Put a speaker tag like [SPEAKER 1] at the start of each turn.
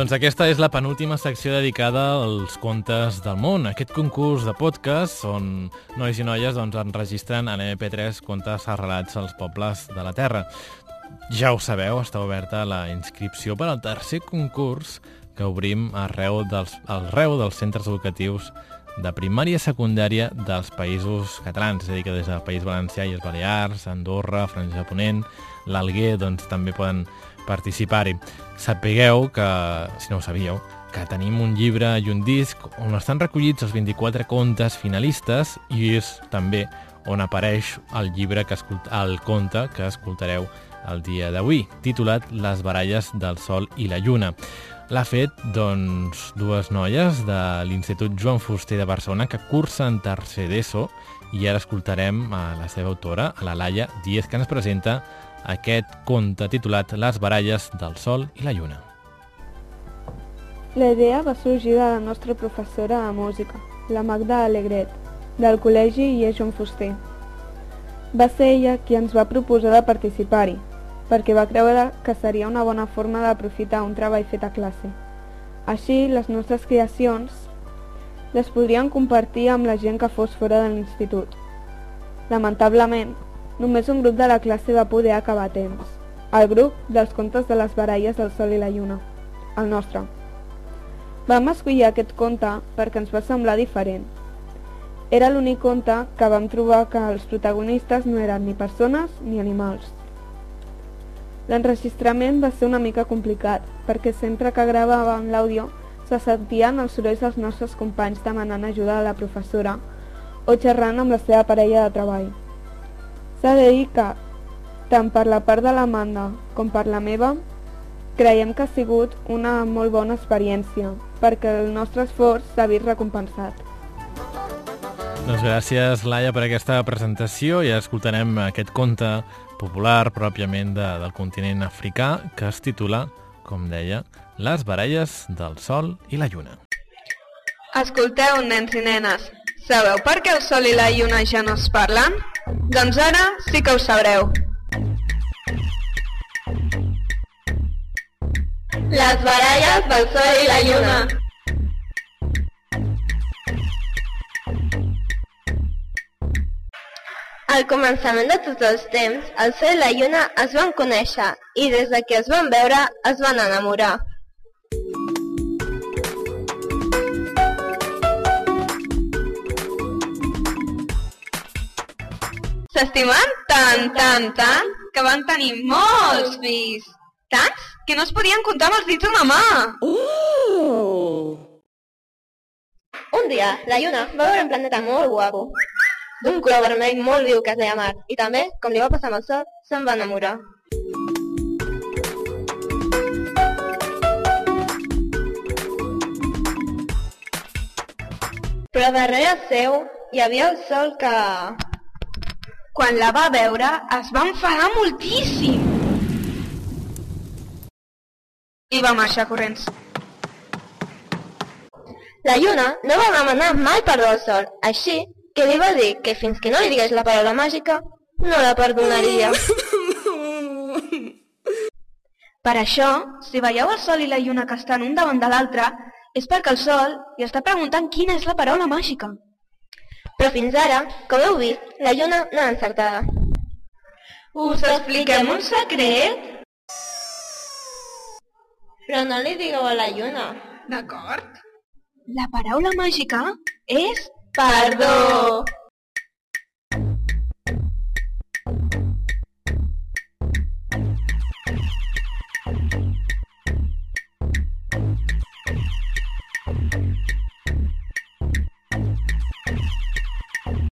[SPEAKER 1] Doncs aquesta és la penúltima secció dedicada als contes del món. Aquest concurs de podcast on nois i noies enregistren en MP3 contes arrelats als pobles de la Terra. Ja ho sabeu, està oberta la inscripció per al tercer concurs que obrim arreu dels centres educatius de primària i secundària dels països catalans, és a dir, que des del País Valencià i els Balears, Andorra, Franja de Ponent, l'Alguer, també poden participar-hi. Sapigueu que, si no ho sabíeu, que tenim un llibre i un disc on estan recollits els 24 contes finalistes i és també on apareix el conte que escoltareu el dia d'avui, titulat Les baralles del Sol i la Lluna. L'ha fet, dues noies de l'Institut Joan Fuster de Barcelona que cursen tercer d'ESO i ara escoltarem a la seva autora, a la Laia Díez, que ens presenta aquest conte titulat Les baralles del Sol i la Lluna.
[SPEAKER 2] La idea va sorgir de la nostra professora de música, la Magda Alegret, del Col·legi IE Joan Fuster. Va ser ella qui ens va proposar de participar-hi, perquè va creure que seria una bona forma d'aprofitar un treball fet a classe. Així, les nostres creacions les podrien compartir amb la gent que fos fora de l'institut. Lamentablement, només un grup de la classe va poder acabar a temps. El grup dels contes de les baralles del Sol i la Lluna, el nostre. Vam escollir aquest conte perquè ens va semblar diferent. Era l'únic conte que vam trobar que els protagonistes no eren ni persones ni animals. L'enregistrament va ser una mica complicat, perquè sempre que gravàvem l'àudio se sentien els sorolls dels nostres companys demanant ajuda a la professora o xerrant amb la seva parella de treball. S'ha de dir que, tant per la part de l'Amanda com per la meva, creiem que ha sigut una molt bona experiència, perquè el nostre esforç s'ha vist recompensat.
[SPEAKER 1] Doncs gràcies, Laia, per aquesta presentació. Ja escoltarem aquest conte popular pròpiament del continent africà que es titula, com deia, Les baralles del Sol i la Lluna.
[SPEAKER 3] Escolteu, nens i nenes, sabeu per què el Sol i la Lluna ja no es parlen? Doncs ara sí que ho sabreu. Les baralles del Sol i la Lluna.
[SPEAKER 4] Al començament de tots els temps, el Sol i la Lluna es van conèixer i des de que es van veure es van enamorar.
[SPEAKER 3] S'estimen tant, que van tenir molts fills. Tants que no es podien comptar amb els dits d'una mà.
[SPEAKER 4] Un dia, la Lluna va veure un planeta molt guapo, d'un color vermell molt viu que es deia Mart, i també, com li va passar amb el Sol, se'n va enamorar. Però darrere seu hi havia el Sol que...
[SPEAKER 3] Quan la va veure, es va enfadar moltíssim. I va marxar corrents.
[SPEAKER 4] La Lluna no va demanar mai perdó al Sol, així que li va dir que fins que no li digués la paraula màgica, no la perdonaria.
[SPEAKER 3] Per això, si veieu el Sol i la Lluna que estan un davant de l'altre, és perquè el Sol li està preguntant quina és la paraula màgica.
[SPEAKER 4] Però fins ara, com heu vist, la Lluna no era encertada.
[SPEAKER 3] Us expliquem un secret?
[SPEAKER 4] Però no li digueu a la Lluna.
[SPEAKER 3] D'acord. La paraula màgica és...
[SPEAKER 4] Perdó!